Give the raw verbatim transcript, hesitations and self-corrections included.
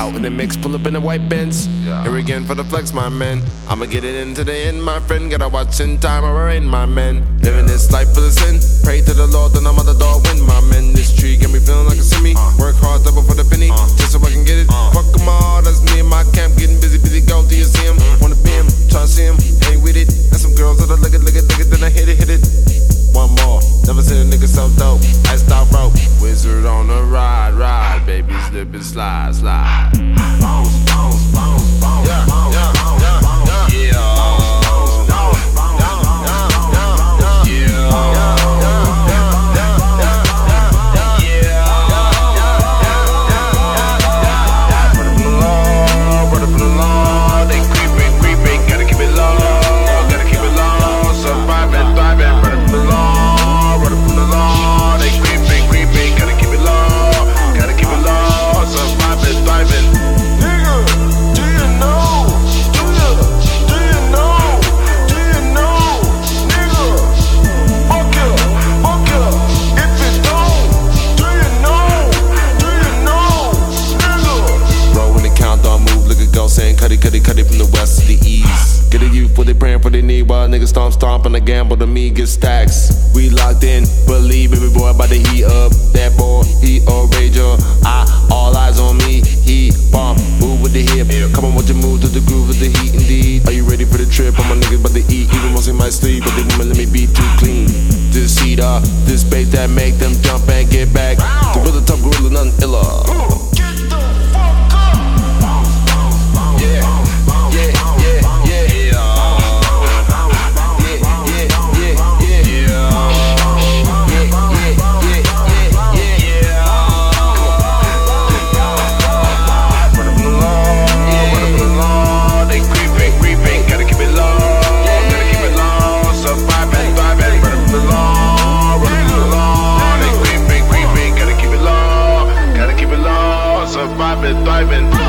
Out in the mix, pull up in the white Benz. Yeah. Here again for the flex, my man. I'ma get it in today, and my friend. Gotta watch in time or rain, my man. Living this life for the sin. Pray to the Lord, then I'm on the door, win, my man. This tree get me feeling like a semi. Uh. Work hard, double for the penny, uh. just so I can get it. Uh. Fuck them all, that's me and my camp. Getting busy, busy, go till you see him. Uh. Wanna be him, try to see him, ain't with it. And some girls that are look it, look it, look it, then I hit it, hit it. One more, never seen a nigga so dope. I stop rope. Wizard on the ride, ride, baby, slip and slide, slide. Bounce, bounce, bounce, bounce, yeah, bounce, yeah, bounce, yeah, bounce, yeah, yeah. Bounce, bounce, bounce, bounce, bounce, yeah, yeah. Niggas stomp, stomp, and the gamble to me get stacks. We locked in, believe baby boy about to heat up. That boy, he a rager. I, all eyes on me, he bomb, move with the hip. Come on, watch you move to the groove of the heat indeed. Are you ready for the trip? All my niggas about to eat, even most in my sleep, but they won't let me be too clean. This heat up, this bass that make them jump and get back. The real top gorilla, nothing iller. I've been diving.